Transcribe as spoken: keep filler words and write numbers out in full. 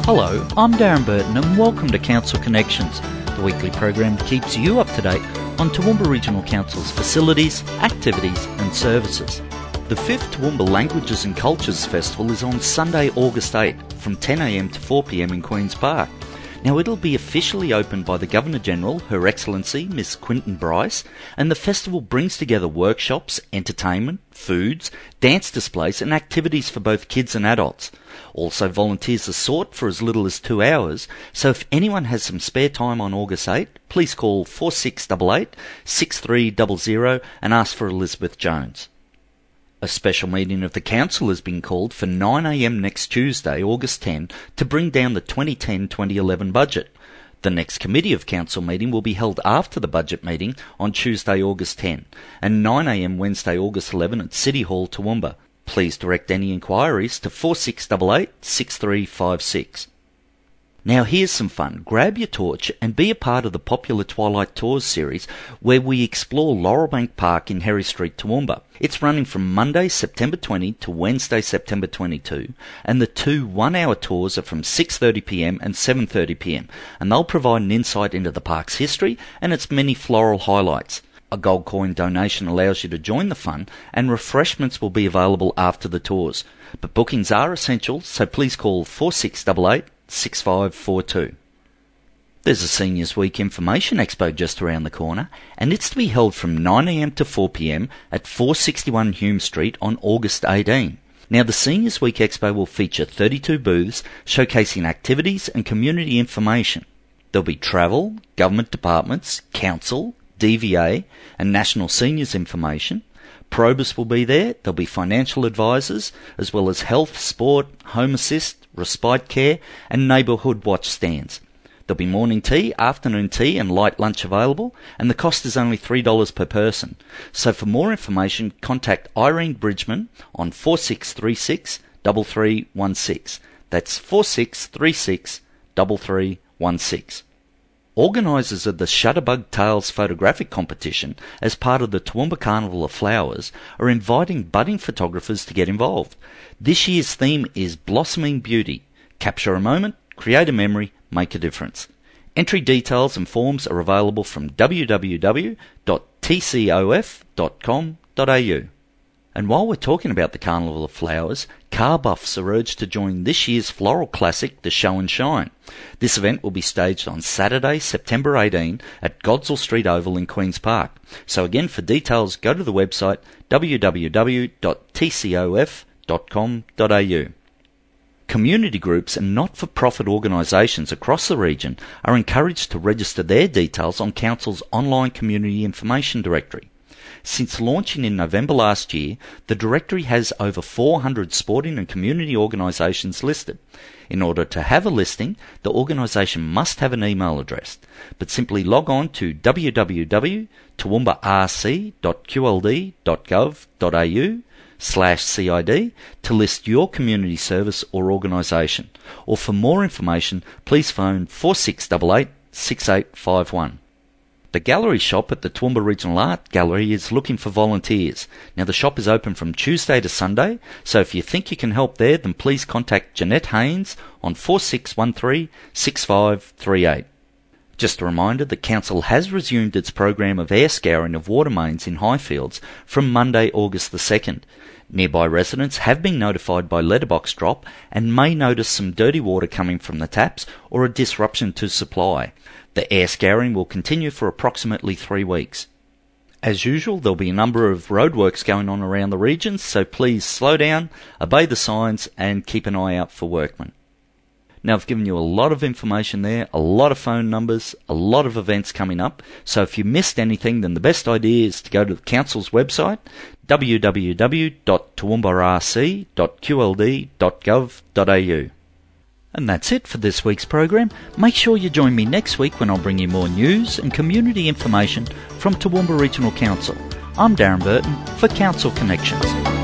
Hello, I'm Darren Burton and welcome to Council Connections, the weekly program that keeps you up to date on Toowoomba Regional Council's facilities, activities and services. The fifth Toowoomba Languages and Cultures Festival is on Sunday, August eighth from ten a m to four p m in Queen's Park. Now it'll be officially opened by the Governor-General, Her Excellency Miss Quinton Bryce, and the festival brings together workshops, entertainment, foods, dance displays and activities for both kids and adults. Also volunteers are sought for as little as two hours, so if anyone has some spare time on August eighth, please call four six eight eight, six three zero zero and ask for Elizabeth Jones. A special meeting of the Council has been called for nine a m next Tuesday, August tenth, to bring down the twenty ten twenty eleven budget. The next Committee of Council meeting will be held after the budget meeting on Tuesday, August tenth, and nine a m Wednesday, August eleventh at City Hall, Toowoomba. Please direct any inquiries to four six eight eight, six three five six. Now here's some fun. Grab your torch and be a part of the popular Twilight Tours series where we explore Laurelbank Park in Herrie Street, Toowoomba. It's running from Monday, September twentieth to Wednesday, September twenty-second, and the two one-hour tours are from six thirty p m and seven thirty p m, and they'll provide an insight into the park's history and its many floral highlights. A gold coin donation allows you to join the fun, and refreshments will be available after the tours. But bookings are essential, so please call four six eight eight, six five four two. There's a Seniors Week Information Expo just around the corner, and it's to be held from nine a m to four p m at four sixty-one Hume Street on August eighteenth. Now the Seniors Week Expo will feature thirty-two booths showcasing activities and community information. There'll be travel, government departments, council, D V A and national seniors information. Probus will be there. There'll be financial advisors, as well as health, sport, home assist, respite care and neighbourhood watch stands. There'll be morning tea, afternoon tea and light lunch available, and the cost is only three dollars per person. So for more information, contact Irene Bridgman on four six three six, three three one six. That's four six three six, three three one six. Organisers of the Shutterbug Tales photographic competition, as part of the Toowoomba Carnival of Flowers, are inviting budding photographers to get involved. This year's theme is Blossoming Beauty. Capture a moment, create a memory, make a difference. Entry details and forms are available from w w w dot t c o f dot com dot a u. And while we're talking about the Carnival of Flowers, car buffs are urged to join this year's floral classic, the Show and Shine. This event will be staged on Saturday, September eighteenth at Godsall Street Oval in Queen's Park. So again, for details, go to the website w w w dot t c o f dot com dot a u. Community groups and not-for-profit organisations across the region are encouraged to register their details on Council's online community information directory. Since launching in November last year, the directory has over four hundred sporting and community organisations listed. In order to have a listing, the organisation must have an email address, but simply log on to w w w dot toowoomba r c dot q l d dot gov dot a u slash C I D to list your community service or organisation. Or for more information, please phone four six eight eight, six eight five one. The gallery shop at the Toowoomba Regional Art Gallery is looking for volunteers. Now the shop is open from Tuesday to Sunday, so if you think you can help there, then please contact Jeanette Haynes on four six one three, six five three eight. Just a reminder, the Council has resumed its program of air scouring of water mains in Highfields from Monday, August the second. Nearby residents have been notified by letterbox drop and may notice some dirty water coming from the taps or a disruption to supply. The air scouring will continue for approximately three weeks. As usual, there'll be a number of roadworks going on around the region, so please slow down, obey the signs and keep an eye out for workmen. Now I've given you a lot of information there, a lot of phone numbers, a lot of events coming up, so if you missed anything, then the best idea is to go to the Council's website, w w w dot toowoomba r c dot q l d dot gov dot a u. And that's it for this week's program. Make sure you join me next week when I'll bring you more news and community information from Toowoomba Regional Council. I'm Darren Burton for Council Connections.